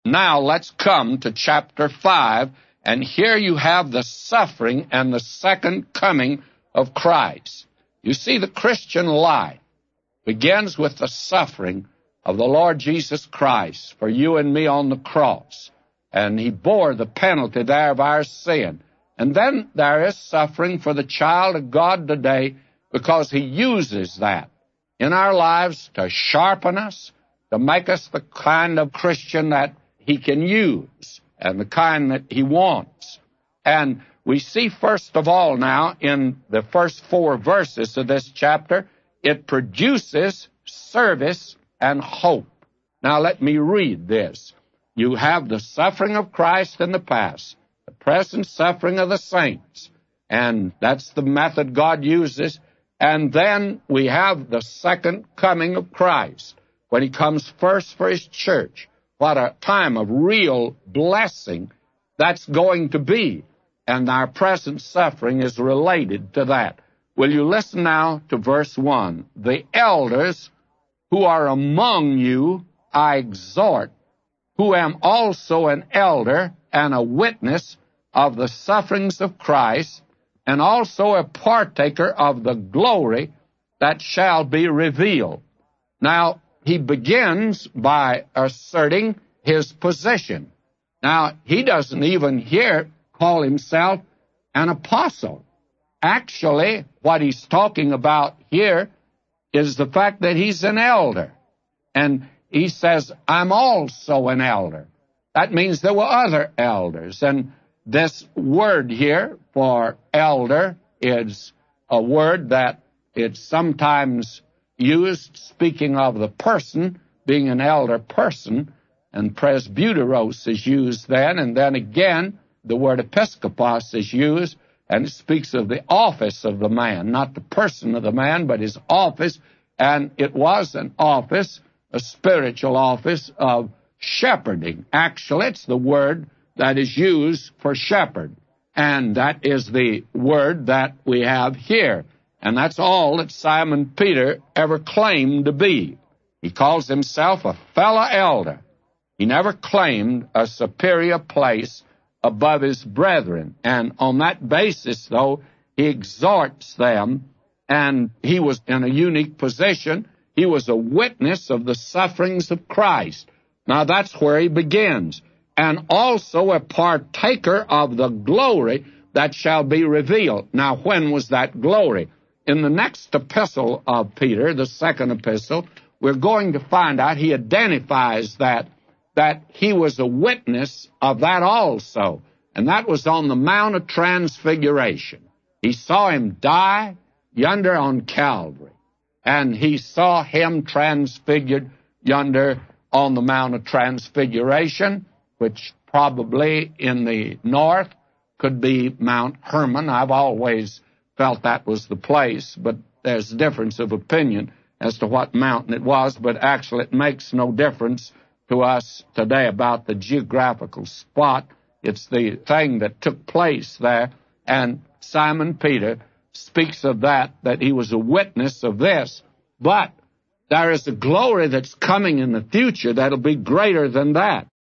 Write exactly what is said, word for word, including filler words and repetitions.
Now let's come to chapter five, and here you have the suffering and the second coming of Christ. You see, the Christian life begins with the suffering of the Lord Jesus Christ for you and me on the cross. And he bore the penalty there of our sin. And then there is suffering for the child of God today, because he uses that in our lives to sharpen us, to make us the kind of Christian that he can use and the kind that he wants. And we see, first of all, now in the first four verses of this chapter, it produces service and hope. Now let me read this. You have the suffering of Christ in the past, the present suffering of the saints, and that's the method God uses. And then we have the second coming of Christ, when he comes first for his church. What a time of real blessing that's going to be. And our present suffering is related to that. Will you listen now to verse one? The elders who are among you I exhort, who am also an elder and a witness of the sufferings of Christ, and also a partaker of the glory that shall be revealed. Now, he begins by asserting his position. Now, he doesn't even here call himself an apostle. Actually, what he's talking about here is the fact that he's an elder. And he says, I'm also an elder. That means there were other elders. And this word here for elder is a word that it's sometimes used speaking of the person being an elder person, and presbyteros is used then, and then again the word episkopos is used, and it speaks of the office of the man, not the person of the man, but his office. And it was an office, a spiritual office of shepherding. Actually, it's the word that is used for shepherd, and that is the word that we have here. And that's all that Simon Peter ever claimed to be. He calls himself a fellow elder. He never claimed a superior place above his brethren. And on that basis, though, he exhorts them, and he was in a unique position. He was a witness of the sufferings of Christ. Now, that's where he begins. And also a partaker of the glory that shall be revealed. Now, when was that glory? In the next epistle of Peter, the second epistle, we're going to find out he identifies that, that he was a witness of that also. And that was on the Mount of Transfiguration. He saw him die yonder on Calvary. And he saw him transfigured yonder on the Mount of Transfiguration, which probably in the north could be Mount Hermon. I've always felt that was the place, but there's a difference of opinion as to what mountain it was, but actually it makes no difference to us today about the geographical spot. It's the thing that took place there, and Simon Peter speaks of that, that he was a witness of this. But there is a glory that's coming in the future that'll be greater than that.